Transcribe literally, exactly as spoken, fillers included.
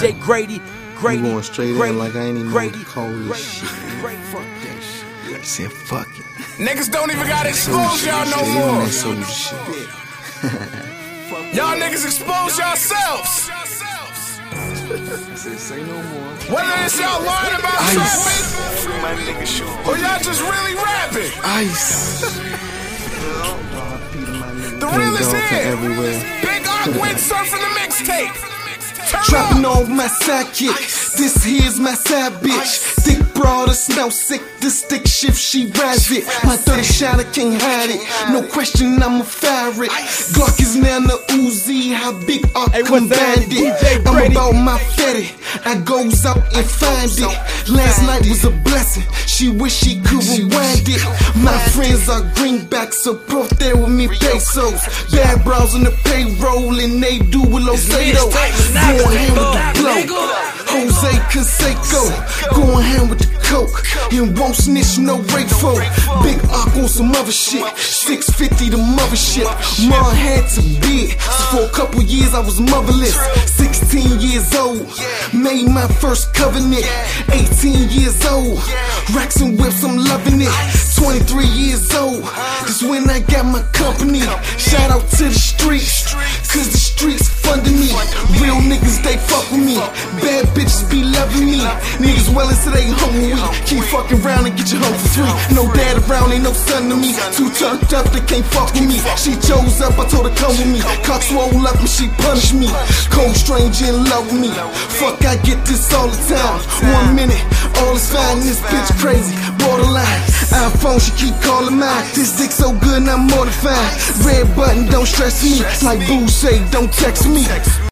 J Grady, Grady, I'm going straight Grady, in like I ain't even Grady, know what to call this Grady, shit. Grady. Fuck that shit. I said fuck it. Niggas don't even gotta expose y'all no Straight on more. that soul shit. Y'all niggas expose yourselves. I said say no more. Whether it's y'all lying about Ice. something, or y'all just really rapping. Ice. The real is here. Everywhere. Big Ark went surfing the mixtape. Trapping on my sidekick. This here's my side bitch. Thick broad, smell sick. This stick shift, she rides it. My thirty shot, I can't hide it. No question, I'ma fire it. Glock is now the Uzi. How Big Ark Hey, what's that? combined it. I'm about my fetty. I goes out and find it. Last night was a blessing. She wish she could rewind it. My friends are greenbacks, so proof there with me pesos. Bad bras on the payroll, and they do with Losato. Going hand with the blow. Jose Canseco. Going hand with the coke. And won't snitch no rape for. Big Ark on some other shit. six fifty the mothership. Mom had to be it. So for a couple years I was motherless. sixteen years old. Made my first covenant. eighteen years old. Racks and whips, I'm loving it. twenty-three years old. That's when I got my company. Shout out to the streets. Cause the streets funding me. Real niggas, they fuck with me. Bad bitches be loving me. Niggas well into they home week. Keep fucking around and get your home for free. No dad around, ain't no son to me. Too turned up, they can't fuck with me. She chose up, I told her come with me. Cock swole up and she punished me. Cold stranger in love with me. Fuck, I get this all the time. One minute, all is fine, this bitch crazy. Borderline, iPhone, she keep calling mine. This dick so good, and I'm mortified. Red button, don't stress me. Like Boo say, don't text me.